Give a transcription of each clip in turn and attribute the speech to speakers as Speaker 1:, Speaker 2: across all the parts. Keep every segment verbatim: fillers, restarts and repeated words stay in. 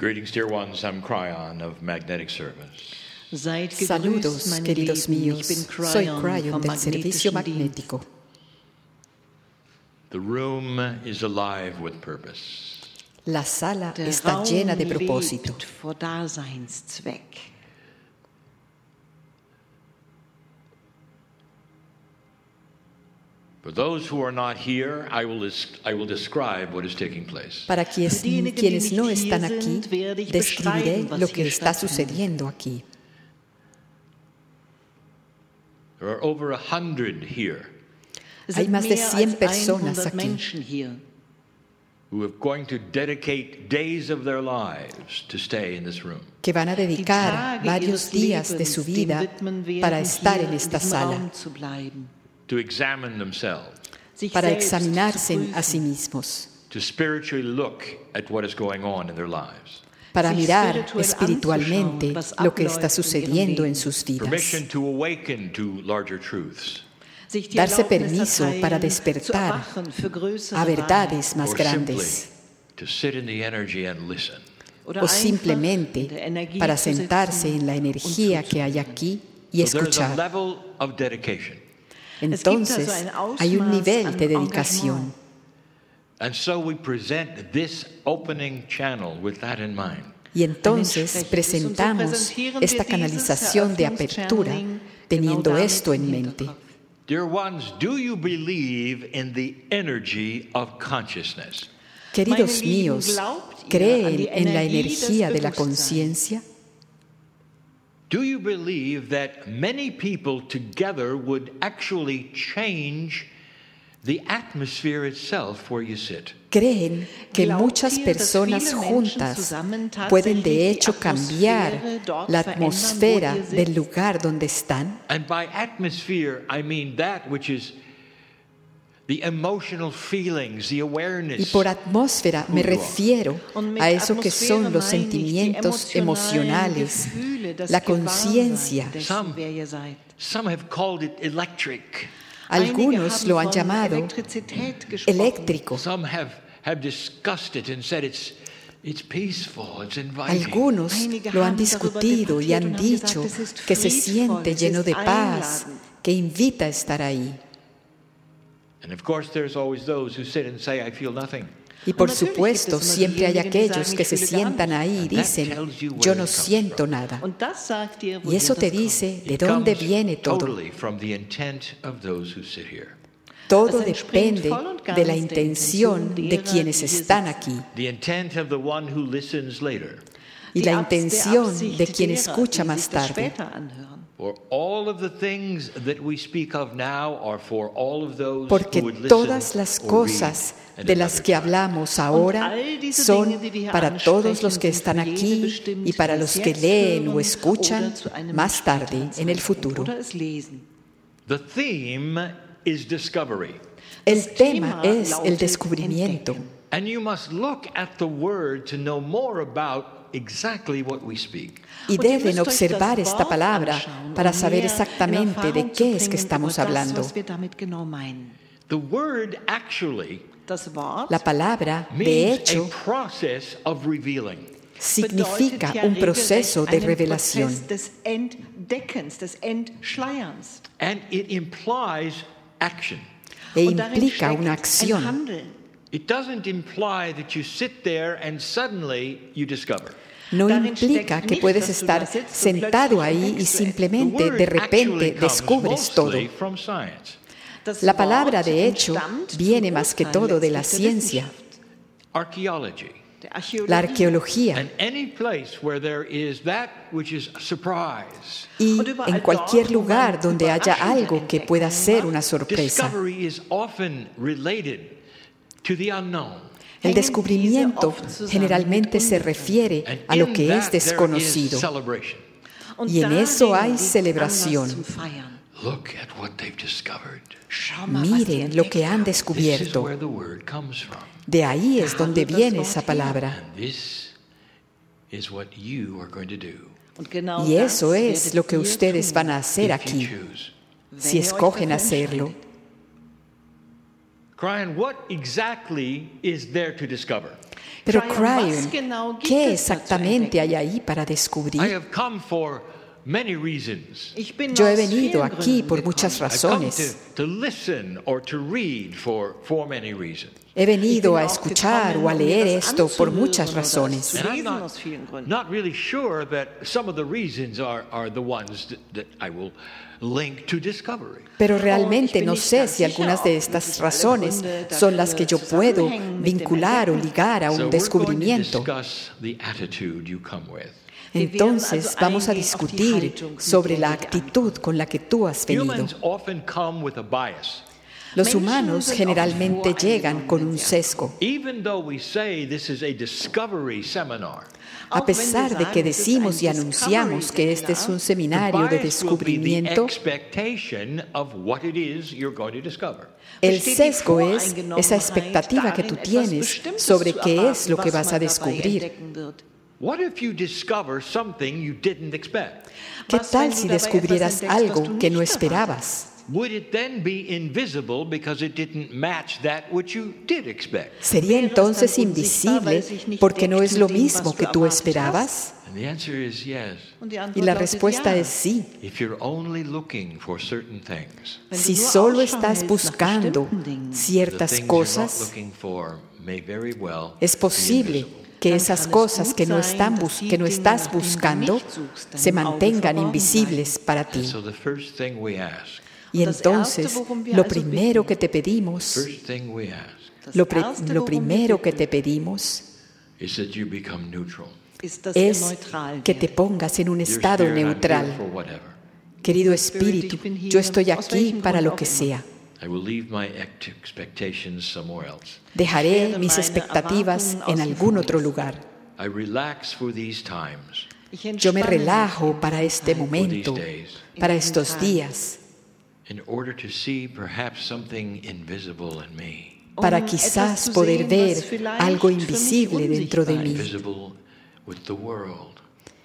Speaker 1: Greetings, dear ones. I'm Cryon of Magnetic Service.
Speaker 2: Saludos, queridos míos. Soy Cryon del Servicio Magnético.
Speaker 1: The room is alive with purpose.
Speaker 2: La sala está llena de propósito.
Speaker 1: For those who are not here, I will, I will describe what is taking place.
Speaker 2: Para quienes, quienes no están aquí, describiré lo que está sucediendo aquí.
Speaker 1: There are over a hundred here.
Speaker 2: Hay más de cien personas aquí
Speaker 1: who are going to dedicate days of their lives to stay in this room.
Speaker 2: Que van a dedicar varios días de su vida para estar en esta sala,
Speaker 1: To examine themselves,
Speaker 2: para examinarse a sí mismos,
Speaker 1: to spiritually look at what is going on in their lives.
Speaker 2: Para mirar espiritualmente lo que está sucediendo en sus vidas.
Speaker 1: Permission to awaken to larger truths.
Speaker 2: Darse permiso para despertar a verdades más grandes.
Speaker 1: To sit in the energy and listen.
Speaker 2: O simplemente para sentarse en la energía que hay aquí y escuchar. Entonces, hay un nivel de dedicación. Y entonces presentamos esta canalización de apertura teniendo esto en mente.
Speaker 1: Dear ones, do you believe in the energy of consciousness?
Speaker 2: Queridos míos, ¿creen en la energía de la conciencia?
Speaker 1: Do you believe that many people together would actually change the atmosphere itself where you sit?
Speaker 2: ¿Creen que muchas personas juntas pueden de hecho cambiar la atmósfera del lugar donde están?
Speaker 1: And by atmosphere, I mean that which is the emotional feelings, the awareness.
Speaker 2: Y por atmósfera me refiero a eso que son los sentimientos emocionales, la conciencia.
Speaker 1: Some, some have called it electric.
Speaker 2: Algunos lo han llamado eléctrico.
Speaker 1: Some have, have discussed it and said it's, it's peaceful, it's inviting.
Speaker 2: Algunos lo han discutido y han dicho que se siente lleno de paz, que invita a estar ahí.
Speaker 1: And of course there's always those who sit and say, I feel nothing.
Speaker 2: Y por supuesto, siempre hay aquellos que se sientan ahí y dicen, yo no siento nada. Y eso te dice de dónde viene todo. Todo depende de la intención de quienes están aquí. Y la intención de quien escucha más tarde. Porque todas las cosas de las que hablamos ahora son para todos los que están aquí y para los que leen o escuchan más tarde en el futuro. El tema es el descubrimiento. Y deben observar esta palabra para saber exactamente de qué es que estamos hablando. La palabra, de hecho, significa un proceso de revelación. E implica una acción. No implica que puedes estar sentado ahí y simplemente de repente descubres todo. La palabra, de hecho, viene más que todo de la ciencia, la arqueología. Y en cualquier lugar donde haya algo que pueda ser una sorpresa. El descubrimiento generalmente se refiere a lo que es desconocido. Y en eso hay celebración. Miren lo que han descubierto. De ahí es donde viene esa palabra. Y eso es lo que ustedes van a hacer aquí, si escogen hacerlo.
Speaker 1: Cryon, what exactly is there to discover?
Speaker 2: Pero Cryon, ¿qué exactamente hay ahí para
Speaker 1: I
Speaker 2: descubrir?
Speaker 1: have come for many reasons.
Speaker 2: Yo he venido aquí por muchas
Speaker 1: I've come
Speaker 2: razones.
Speaker 1: to, to listen or to read for, for many reasons.
Speaker 2: He venido a escuchar o a leer esto por muchas razones.
Speaker 1: And I'm not, not really sure that some of the reasons are, are the ones that, that I will link to discovery.
Speaker 2: Pero realmente no sé si algunas de estas razones son las que yo puedo vincular o ligar a
Speaker 1: So
Speaker 2: un
Speaker 1: we're going to
Speaker 2: descubrimiento.
Speaker 1: discuss the attitude you come with.
Speaker 2: Entonces vamos a discutir sobre la actitud con la que tú has venido.
Speaker 1: Humans often come with a bias.
Speaker 2: Los humanos generalmente llegan con un sesgo.
Speaker 1: Even though we say this is a discovery seminar,
Speaker 2: A pesar de que decimos y anunciamos que este es un
Speaker 1: the
Speaker 2: seminario de
Speaker 1: bias will be the
Speaker 2: descubrimiento,
Speaker 1: expectation of what it is you're going to discover.
Speaker 2: el sesgo es esa expectativa que tú tienes sobre qué es lo que vas a descubrir.
Speaker 1: What if you discover something you didn't expect?
Speaker 2: ¿Qué tal si descubrieras algo que no esperabas?
Speaker 1: Would it then be invisible because it didn't match that which you did expect?
Speaker 2: ¿Sería entonces invisible porque no es lo mismo que tú esperabas?
Speaker 1: And the answer is yes.
Speaker 2: Y la respuesta es sí.
Speaker 1: If you're only looking for certain things,
Speaker 2: Si solo estás buscando
Speaker 1: the
Speaker 2: ciertas
Speaker 1: things you're not
Speaker 2: cosas,
Speaker 1: looking for may very well
Speaker 2: es
Speaker 1: be
Speaker 2: posible
Speaker 1: invisible.
Speaker 2: que esas cosas que no, están bus- que no estás buscando se mantengan invisibles para ti.
Speaker 1: So the first thing we ask,
Speaker 2: Y entonces, lo primero que te pedimos,
Speaker 1: first thing we ask
Speaker 2: lo, pre- lo primero que te pedimos
Speaker 1: is that you become neutral.
Speaker 2: es que te pongas en un
Speaker 1: You're
Speaker 2: estado
Speaker 1: here, I'm here
Speaker 2: neutral.
Speaker 1: for whatever.
Speaker 2: Querido Espíritu, yo estoy aquí para lo que sea.
Speaker 1: I will leave my ex- expectations somewhere else.
Speaker 2: Dejaré mis expectativas en algún otro lugar.
Speaker 1: I relax for these times,
Speaker 2: Yo me relajo para este
Speaker 1: for these
Speaker 2: momento,
Speaker 1: days,
Speaker 2: para estos días,
Speaker 1: in order to see perhaps something invisible in me,
Speaker 2: para quizás poder ver algo invisible dentro de mí,
Speaker 1: invisible with the world,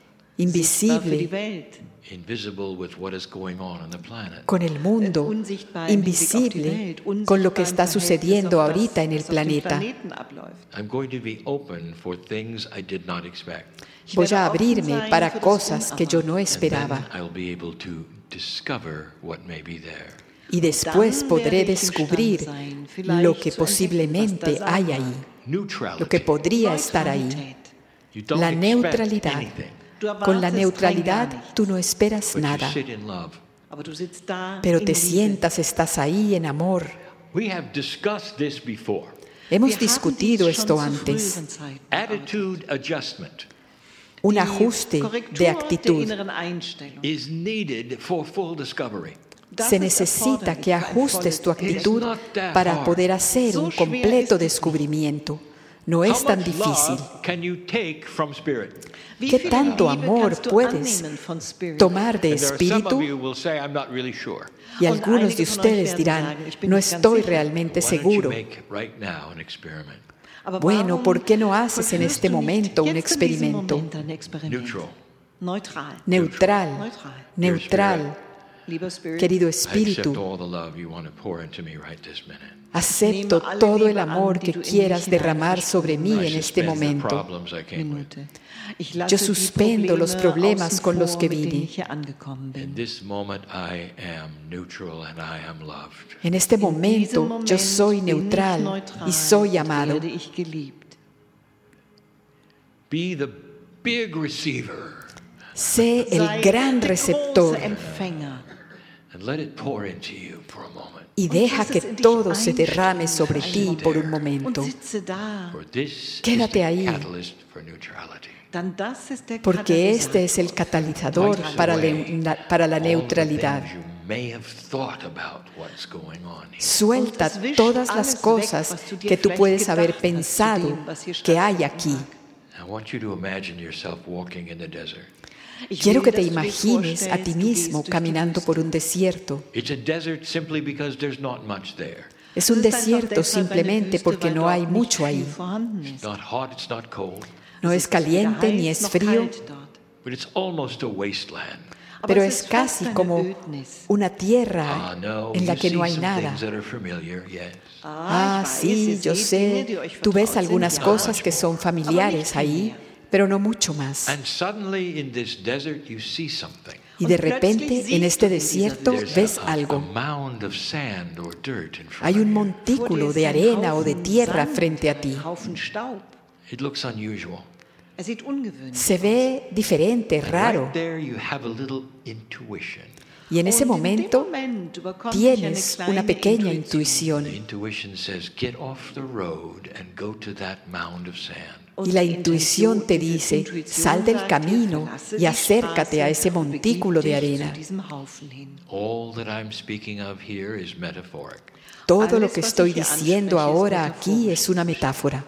Speaker 2: invisible
Speaker 1: invisible with what is going on on the planet.
Speaker 2: con el mundo, invisible con lo que está sucediendo ahorita en el planeta.
Speaker 1: I'm going to be open for things I did not expect.
Speaker 2: Voy a abrirme para cosas que yo no
Speaker 1: And
Speaker 2: esperaba.
Speaker 1: then I'll be able to discover what may be there.
Speaker 2: Y después podré descubrir lo que posiblemente hay ahí,
Speaker 1: Neutrality.
Speaker 2: lo que podría estar ahí.
Speaker 1: You don't
Speaker 2: La
Speaker 1: expect
Speaker 2: neutralidad.
Speaker 1: anything,
Speaker 2: Con la neutralidad tú no esperas
Speaker 1: but
Speaker 2: nada,
Speaker 1: you sit in love.
Speaker 2: pero te sientas, estás ahí en amor.
Speaker 1: We have discussed this before.
Speaker 2: Hemos discutido esto antes.
Speaker 1: Attitude adjustment
Speaker 2: Un ajuste de actitud.
Speaker 1: is needed for full discovery.
Speaker 2: Se necesita que ajustes tu actitud para poder hacer un completo descubrimiento. No es
Speaker 1: How
Speaker 2: tan
Speaker 1: much
Speaker 2: difícil.
Speaker 1: love can you take from spirit?
Speaker 2: ¿Qué tanto amor puedes tomar de
Speaker 1: And there are some
Speaker 2: espíritu?
Speaker 1: of you who will say, I'm not really sure.
Speaker 2: Y algunos de ustedes dirán, no estoy realmente
Speaker 1: Why don't you
Speaker 2: seguro.
Speaker 1: make right now an experiment?
Speaker 2: Bueno, ¿por qué no haces en este momento un experimento
Speaker 1: Neutral.
Speaker 2: neutral, neutral? Querido
Speaker 1: I accept
Speaker 2: Espíritu,
Speaker 1: all the love you want to pour into me right this minute.
Speaker 2: acepto todo el amor que quieras derramar sobre mí
Speaker 1: I
Speaker 2: en este
Speaker 1: suspend the
Speaker 2: momento.
Speaker 1: problems I came with.
Speaker 2: Yo suspendo los problemas con los que vine.
Speaker 1: In this moment I am neutral and I am loved.
Speaker 2: En este momento yo soy neutral y soy amado.
Speaker 1: Be the big receiver
Speaker 2: Sé el gran receptor
Speaker 1: and let it pour into you for a moment.
Speaker 2: y deja que todo se derrame sobre ti por un momento.
Speaker 1: For this
Speaker 2: Quédate
Speaker 1: is the
Speaker 2: ahí.
Speaker 1: catalyst for neutrality.
Speaker 2: Porque este es el catalizador para la, para la neutralidad.
Speaker 1: All the things you may have thought about what's going on here.
Speaker 2: Suelta todas las cosas que tú puedes haber pensado que hay aquí.
Speaker 1: I want you to imagine yourself walking in the desert.
Speaker 2: Quiero que te imagines a ti mismo caminando por un desierto.
Speaker 1: It's a desert simply because there's not much there.
Speaker 2: Es un desierto simplemente porque no hay mucho ahí.
Speaker 1: It's not hot, it's not cold,
Speaker 2: No es caliente ni es frío,
Speaker 1: but it's almost a wasteland.
Speaker 2: pero es casi como una tierra en la que no hay nada. Ah, sí, yo sé, tú ves algunas cosas que son familiares ahí, pero no mucho más. Y de repente, en este desierto, ves algo. Hay un montículo de arena o de tierra frente a ti. Se ve diferente, raro. Y en ese momento tienes una pequeña intuición. Y la intuición te dice, sal del camino y acércate a ese montículo de arena. Todo lo que estoy diciendo ahora aquí es una metáfora.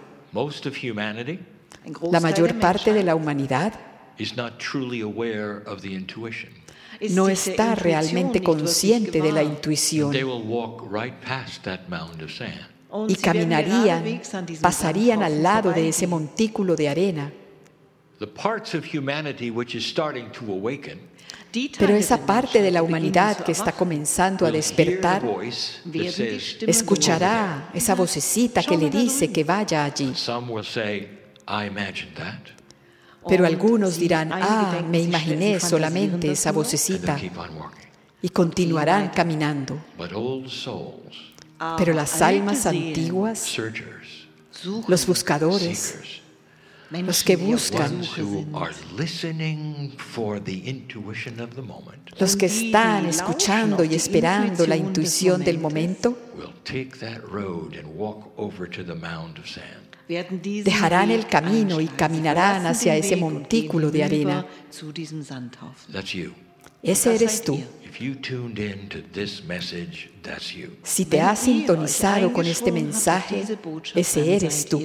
Speaker 2: La mayor parte de la humanidad no está realmente consciente de la intuición y caminarían, pasarían al lado de ese montículo de arena. Pero esa parte de la humanidad que está comenzando a despertar escuchará esa vocecita que le dice que vaya allí. Pero algunos dirán, ah, me imaginé solamente esa vocecita, y continuarán caminando. Pero las almas antiguas, los buscadores, los que buscan, los que están escuchando y esperando la intuición del momento, dejarán el camino y caminarán hacia ese montículo de arena. Ese eres tú. Si te has sintonizado con este mensaje, ese eres tú.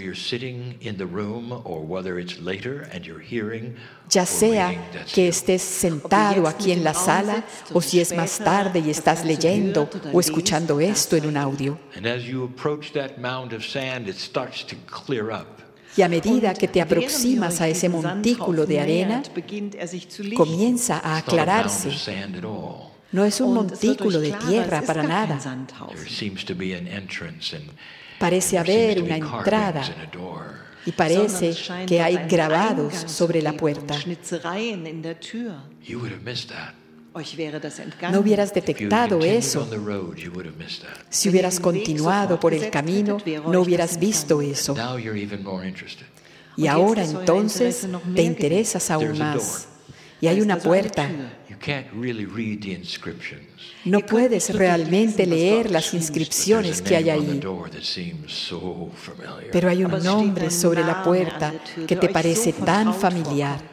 Speaker 2: Ya sea que estés sentado aquí en la sala o si es más tarde y estás leyendo o escuchando esto en un audio. Y a medida que te aproximas a ese montículo de arena, comienza a aclararse. No es un montículo de tierra para nada. Parece haber una entrada y parece que hay grabados sobre la puerta. No hubieras detectado eso. Si hubieras continuado por el camino, no hubieras visto eso. Y ahora entonces te interesas aún más. Y hay una puerta. No puedes realmente leer las inscripciones que hay ahí. Pero hay un nombre sobre la puerta que te parece tan familiar.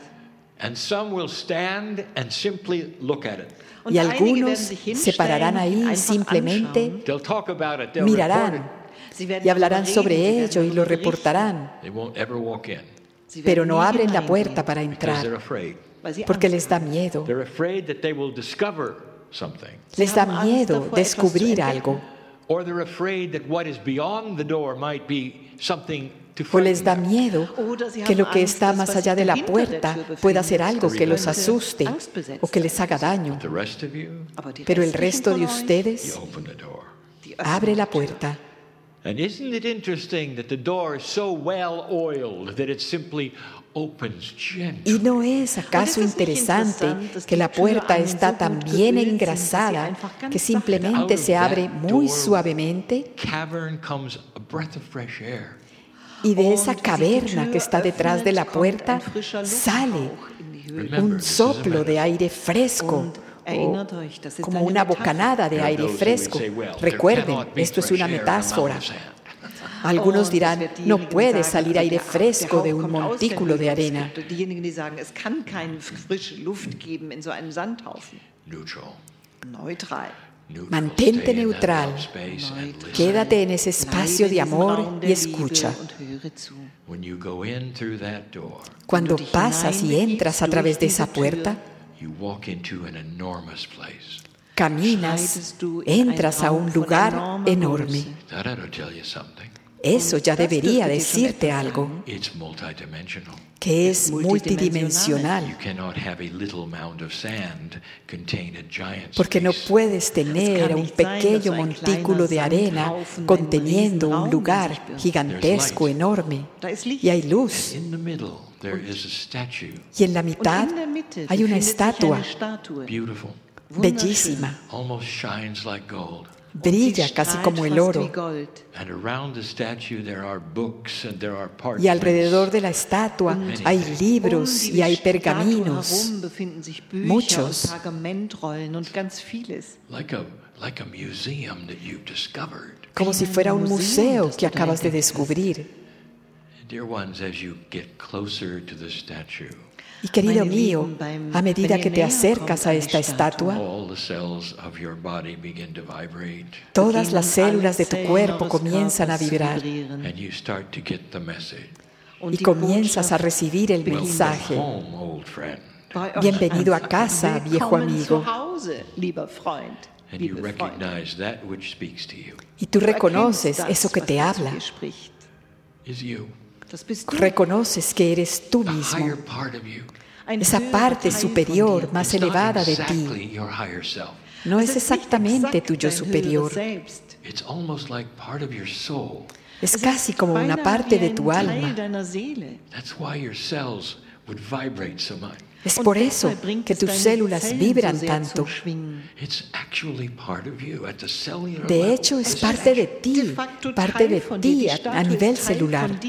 Speaker 2: Y algunos se pararán ahí y simplemente mirarán y hablarán sobre ello y lo reportarán. Pero no abren la puerta para entrar porque les da miedo. Les da miedo descubrir algo. O les da miedo que lo que está más allá de la puerta pueda ser algo que los asuste o que les haga daño. Pero el resto de ustedes abre la puerta. ¿Y no es acaso interesante que la puerta está tan bien engrasada que simplemente se abre muy suavemente? Y de esa caverna que está detrás de la puerta sale un soplo de aire fresco, o como una bocanada de aire fresco. Recuerden, esto es una metáfora. Algunos dirán, no puede salir aire fresco de un montículo de arena. Mantente neutral, quédate en ese espacio de amor y escucha. Cuando pasas y entras a través de esa puerta, caminas, entras a un lugar enorme. Eso ya debería decirte algo,
Speaker 1: It's multidimensional.
Speaker 2: que es multidimensional,
Speaker 1: You cannot have a little mound of sand contain a giant
Speaker 2: porque no
Speaker 1: space.
Speaker 2: puedes tener un pequeño montículo de arena conteniendo un lugar gigantesco, enorme, y hay luz.
Speaker 1: In the middle, there is a statue,
Speaker 2: Y en la mitad hay una estatua
Speaker 1: beautiful,
Speaker 2: bellísima,
Speaker 1: almost shines like gold.
Speaker 2: brilla casi como el oro.
Speaker 1: And around the statue there are books and there are parchments.
Speaker 2: Y alrededor de la estatua hay libros y hay pergaminos, muchos,
Speaker 1: Like a like a museum that you've discovered.
Speaker 2: como si fuera un museo que acabas de descubrir.
Speaker 1: Dear ones, as you get closer to the statue,
Speaker 2: Y querido mío, a medida que te acercas a esta estatua,
Speaker 1: all the cells of your body begin to vibrate,
Speaker 2: todas las células de tu cuerpo comienzan a vibrar
Speaker 1: and you start to get the message.
Speaker 2: y comienzas a recibir el mensaje.
Speaker 1: Home, old friend.
Speaker 2: Bienvenido a casa, viejo amigo.
Speaker 1: And you recognize that which speaks to you
Speaker 2: Y tú reconoces eso que te habla.
Speaker 1: is you,
Speaker 2: Reconoces que eres tú
Speaker 1: the
Speaker 2: mismo,
Speaker 1: higher part of you,
Speaker 2: esa parte superior, más
Speaker 1: It's not
Speaker 2: elevada de ti.
Speaker 1: exactly your higher self.
Speaker 2: No es exactamente tu yo superior.
Speaker 1: It's almost like part of your soul.
Speaker 2: Es casi como una parte de tu alma.
Speaker 1: That's why your cells would vibrate so much.
Speaker 2: Es por eso que tus células vibran tanto.
Speaker 1: It's actually part of you at the cellular
Speaker 2: De
Speaker 1: level.
Speaker 2: hecho, es parte de ti, parte de ti a, a nivel celular.
Speaker 1: And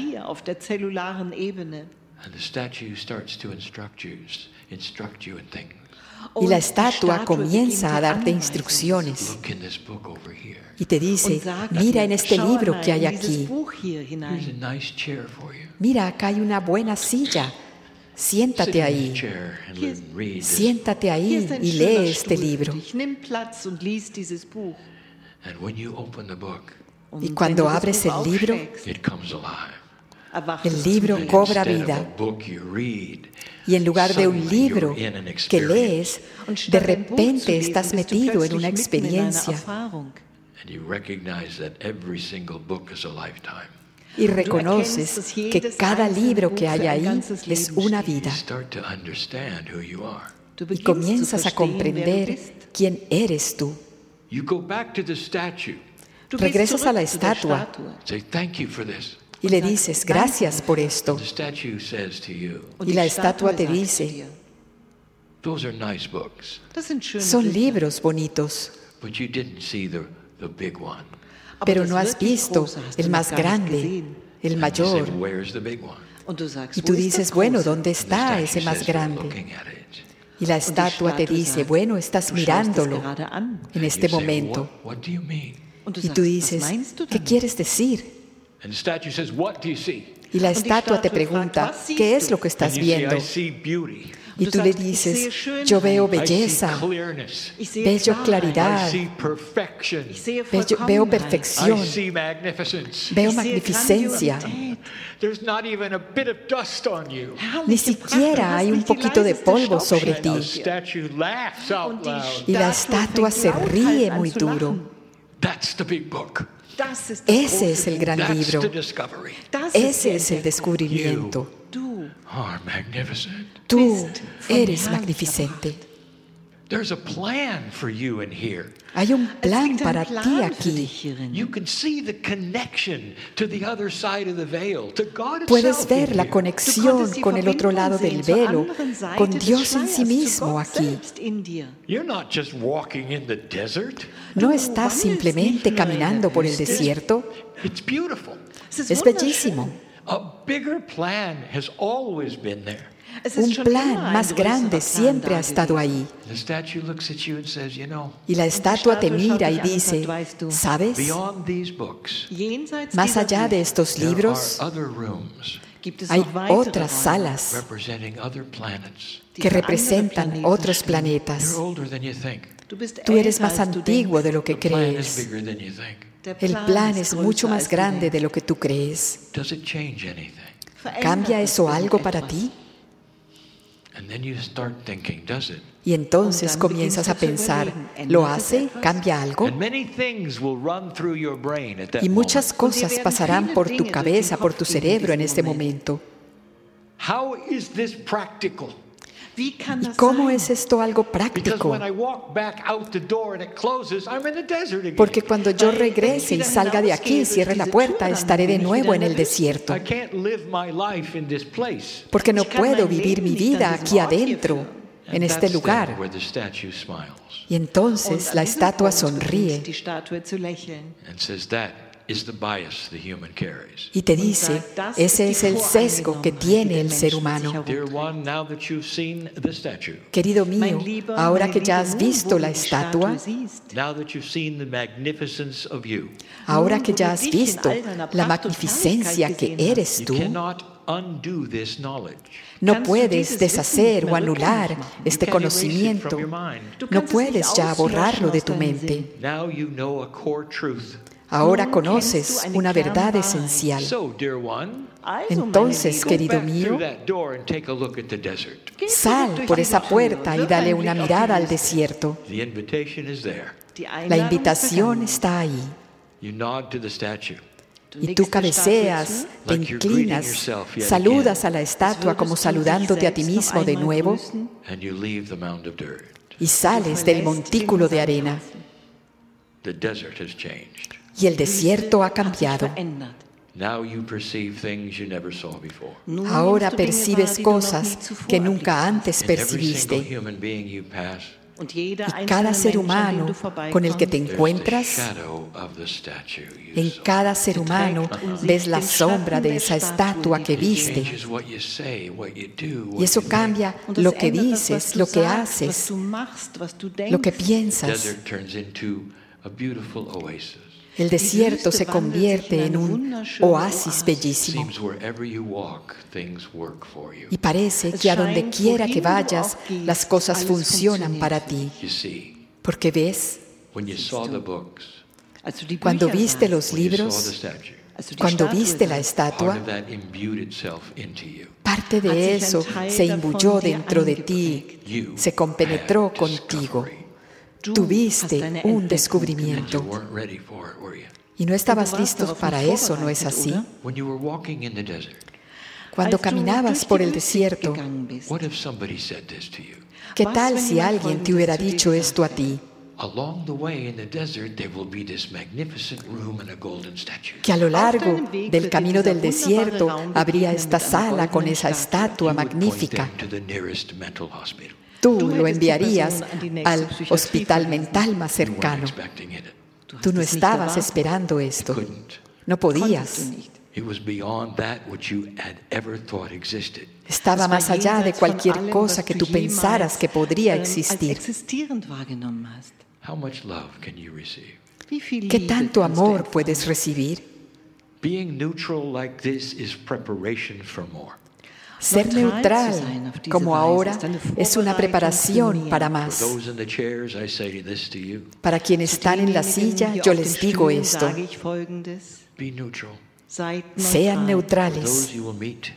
Speaker 1: the statue starts to instruct you, instruct you in things.
Speaker 2: Y la estatua comienza a darte instrucciones
Speaker 1: Look in this book over here.
Speaker 2: y te dice, mira en este libro que hay aquí,
Speaker 1: Here's a nice chair for you.
Speaker 2: mira acá hay una buena silla, siéntate
Speaker 1: Sit in
Speaker 2: ahí,
Speaker 1: this chair and let- read this.
Speaker 2: siéntate ahí y lee este libro.
Speaker 1: And when you open the book,
Speaker 2: Y cuando abres el libro,
Speaker 1: it comes alive.
Speaker 2: el libro
Speaker 1: And
Speaker 2: cobra
Speaker 1: instead of
Speaker 2: vida.
Speaker 1: a book you read,
Speaker 2: Y en lugar de un
Speaker 1: suddenly
Speaker 2: libro
Speaker 1: you're in an
Speaker 2: que
Speaker 1: experience.
Speaker 2: lees, de repente estás metido en una experiencia
Speaker 1: And you recognize that every single book is a lifetime.
Speaker 2: y reconoces que cada libro que hay ahí es una
Speaker 1: You
Speaker 2: vida.
Speaker 1: start to understand who you are.
Speaker 2: Y comienzas a comprender quién eres tú.
Speaker 1: You go back to the statue.
Speaker 2: Regresas a la estatua
Speaker 1: Say, thank you for this.
Speaker 2: y le dices, gracias por esto.
Speaker 1: The statue says to you,
Speaker 2: Y la estatua te dice,
Speaker 1: those are nice books,
Speaker 2: son libros bonitos,
Speaker 1: but you didn't see the, the big one.
Speaker 2: pero no has visto el más grande, el
Speaker 1: And you say,
Speaker 2: mayor.
Speaker 1: where's the big one?
Speaker 2: Y tú dices, bueno, ¿dónde
Speaker 1: And the
Speaker 2: está
Speaker 1: statue
Speaker 2: ese más
Speaker 1: says, "You're
Speaker 2: grande?
Speaker 1: looking at it."
Speaker 2: Y la estatua te dice, bueno, estás mirándolo en este
Speaker 1: You say,
Speaker 2: momento.
Speaker 1: what, what do you mean?
Speaker 2: Y tú dices, ¿qué quieres decir?
Speaker 1: And the statue says, what do you see?
Speaker 2: Y la estatua te pregunta, ¿qué es lo que estás
Speaker 1: And you say,
Speaker 2: viendo?
Speaker 1: I see beauty.
Speaker 2: Y tú le dices, yo veo
Speaker 1: I see
Speaker 2: belleza,
Speaker 1: clearness.
Speaker 2: veo claridad,
Speaker 1: I see perfection.
Speaker 2: veo, veo perfección,
Speaker 1: I see magnificence.
Speaker 2: veo magnificencia.
Speaker 1: There's not even a bit of dust on you.
Speaker 2: Ni siquiera hay un poquito de polvo sobre
Speaker 1: And the
Speaker 2: ti.
Speaker 1: statue laughs out loud.
Speaker 2: Y la estatua se ríe muy duro.
Speaker 1: That's the big book.
Speaker 2: Ese es el gran
Speaker 1: That's
Speaker 2: libro.
Speaker 1: the discovery.
Speaker 2: Ese es el descubrimiento.
Speaker 1: Are magnificent.
Speaker 2: Tú eres magnificente.
Speaker 1: There's a plan for you in here.
Speaker 2: Hay un plan para ti aquí.
Speaker 1: You can see the connection to the other side of the veil, to God itself.
Speaker 2: Puedes ver
Speaker 1: in
Speaker 2: la
Speaker 1: here.
Speaker 2: conexión con el otro lado del velo, con Dios en sí mismo aquí.
Speaker 1: You're not just walking in the desert.
Speaker 2: No estás simplemente caminando por el desierto.
Speaker 1: It's beautiful.
Speaker 2: Es bellísimo.
Speaker 1: A bigger plan has always been there.
Speaker 2: Un plan más grande siempre ha estado ahí.
Speaker 1: The statue looks at you and says, you know,
Speaker 2: Y la estatua te mira y dice, ¿sabes?
Speaker 1: beyond these books,
Speaker 2: Más allá de estos
Speaker 1: there
Speaker 2: libros,
Speaker 1: are other rooms
Speaker 2: hay otras salas
Speaker 1: representing other planets.
Speaker 2: que representan otros planetas.
Speaker 1: You're older than you think.
Speaker 2: Tú eres más antiguo de lo que
Speaker 1: The plan is
Speaker 2: crees.
Speaker 1: bigger than you think.
Speaker 2: El plan es mucho más grande de lo que tú crees.
Speaker 1: Does it change anything?
Speaker 2: ¿Cambia eso algo para ti?
Speaker 1: And then you start thinking, does it?
Speaker 2: Y entonces comienzas a pensar, ¿lo hace? ¿Cambia algo?
Speaker 1: And many things will run through your brain at that
Speaker 2: Y muchas
Speaker 1: moment.
Speaker 2: cosas pasarán por tu cabeza, por tu cerebro en este momento.
Speaker 1: How is this practical?
Speaker 2: ¿Y cómo es esto algo
Speaker 1: Because
Speaker 2: práctico?
Speaker 1: when I walk back out the door and it closes, I'm in the desert again.
Speaker 2: Porque cuando yo regrese y salga de aquí y cierre la puerta, estaré de nuevo en el desierto.
Speaker 1: I can't live my life in this place.
Speaker 2: Porque no puedo vivir mi vida aquí adentro, en
Speaker 1: And
Speaker 2: este
Speaker 1: that's
Speaker 2: lugar.
Speaker 1: then where the statue smiles
Speaker 2: Y entonces la estatua sonríe
Speaker 1: and says that is the bias the human carries.
Speaker 2: y te dice, ese es el sesgo que tiene el ser humano.
Speaker 1: Dear one, now that you've seen the statue,
Speaker 2: Querido mío, ahora que ya has visto la estatua,
Speaker 1: now that you've seen the magnificence of you,
Speaker 2: ahora que ya has visto la magnificencia que eres
Speaker 1: you
Speaker 2: tú,
Speaker 1: cannot undo this knowledge.
Speaker 2: no puedes deshacer o anular este conocimiento. No puedes ya borrarlo de tu mente.
Speaker 1: Now you know a core truth.
Speaker 2: Ahora conoces una verdad esencial.
Speaker 1: So, dear one,
Speaker 2: Entonces,
Speaker 1: go
Speaker 2: querido
Speaker 1: back
Speaker 2: mío,
Speaker 1: through that door and take a look at the desert.
Speaker 2: sal por esa puerta y dale una mirada al desierto.
Speaker 1: The invitation is there.
Speaker 2: La invitación está ahí.
Speaker 1: You nod to the statue.
Speaker 2: Y tú cabeceas, te inclinas, saludas a la estatua como saludándote a ti mismo de nuevo
Speaker 1: And you leave the mound of dirt.
Speaker 2: y sales del montículo de arena.
Speaker 1: The desert has changed.
Speaker 2: Y el desierto ha cambiado.
Speaker 1: Now you perceive things you never saw before.
Speaker 2: Ahora percibes cosas que nunca antes
Speaker 1: In every single
Speaker 2: percibiste.
Speaker 1: human being you pass,
Speaker 2: Y cada ser humano con el que te
Speaker 1: there's the
Speaker 2: encuentras,
Speaker 1: shadow of the statue you
Speaker 2: en
Speaker 1: saw.
Speaker 2: cada ser humano ves la sombra de esa estatua que
Speaker 1: It
Speaker 2: viste.
Speaker 1: changes what you say, what you do, what
Speaker 2: Y eso
Speaker 1: you
Speaker 2: cambia lo que dices, lo que haces, lo que
Speaker 1: think.
Speaker 2: piensas.
Speaker 1: Desert turns into a beautiful oasis.
Speaker 2: El desierto se convierte en un oasis bellísimo.
Speaker 1: Seems wherever you walk, things work for you.
Speaker 2: Y parece que a donde quiera que vayas, las cosas funcionan para ti.
Speaker 1: You see,
Speaker 2: Porque ves,
Speaker 1: when you saw the books,
Speaker 2: cuando viste los
Speaker 1: when you saw the
Speaker 2: libros,
Speaker 1: statue,
Speaker 2: cuando viste la
Speaker 1: part
Speaker 2: estatua,
Speaker 1: of that imbued itself into you.
Speaker 2: parte de eso se imbuyó dentro de ti,
Speaker 1: You
Speaker 2: se compenetró
Speaker 1: had
Speaker 2: contigo.
Speaker 1: discovery.
Speaker 2: Tuviste un descubrimiento.
Speaker 1: You weren't ready for it, were you?
Speaker 2: Y no estabas listo para eso, ¿no es así?
Speaker 1: When you were walking in the desert,
Speaker 2: Cuando caminabas por el desierto,
Speaker 1: what if somebody said this to you?
Speaker 2: ¿qué tal si alguien te hubiera dicho esto a ti?
Speaker 1: Along the way in the desert, there will be this magnificent room and a golden statue.
Speaker 2: Que a lo largo del camino del desierto habría esta sala con esa estatua
Speaker 1: You would point
Speaker 2: magnífica.
Speaker 1: them to the nearest mental hospital.
Speaker 2: Tú lo enviarías al hospital mental más
Speaker 1: You weren't
Speaker 2: cercano.
Speaker 1: expecting it.
Speaker 2: Tú no estabas esperando esto.
Speaker 1: Couldn't.
Speaker 2: No podías.
Speaker 1: It was beyond that which you had ever thought existed.
Speaker 2: Estaba más allá de cualquier cosa que tú pensaras que podría existir.
Speaker 1: How much love can you receive?
Speaker 2: ¿Qué tanto amor puedes recibir?
Speaker 1: Being neutral like this is preparation for more.
Speaker 2: Ser neutral, como ahora, es una preparación para
Speaker 1: For
Speaker 2: más.
Speaker 1: those in the chairs, I say this to you.
Speaker 2: Para quienes están en la silla, yo les digo esto.
Speaker 1: Be neutral.
Speaker 2: Sean
Speaker 1: For
Speaker 2: neutrales,
Speaker 1: those you will meet,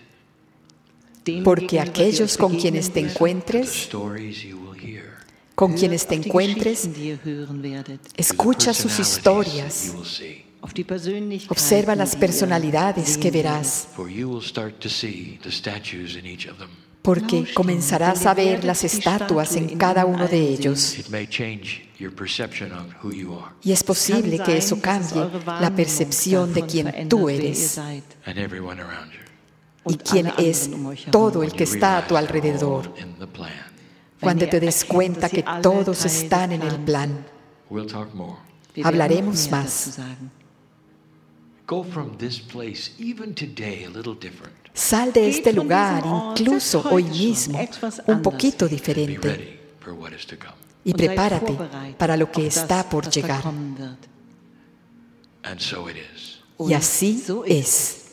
Speaker 2: porque aquellos con quienes te
Speaker 1: the
Speaker 2: encuentres,
Speaker 1: stories you will hear,
Speaker 2: con quienes te encuentres, escucha
Speaker 1: the
Speaker 2: sus
Speaker 1: personalities
Speaker 2: historias,
Speaker 1: you will see.
Speaker 2: observa las personalidades que verás,
Speaker 1: For you will start to see the statues in each of them.
Speaker 2: porque comenzarás a ver las estatuas en cada uno de ellos.
Speaker 1: It may change your perception of who you are
Speaker 2: Y es posible que eso cambie la percepción de quien tú eres
Speaker 1: and everyone around you.
Speaker 2: y quién es todo el que
Speaker 1: You
Speaker 2: está a tu
Speaker 1: realize they're
Speaker 2: alrededor.
Speaker 1: all in the plan.
Speaker 2: Cuando te des cuenta que todos están en el plan,
Speaker 1: We'll talk more.
Speaker 2: hablaremos más.
Speaker 1: Go from this place, even today, a little different.
Speaker 2: Sal de este lugar, incluso hoy mismo, un poquito
Speaker 1: Be
Speaker 2: diferente,
Speaker 1: ready for what is to come.
Speaker 2: y prepárate para lo que está por llegar.
Speaker 1: And so it is.
Speaker 2: Y así es.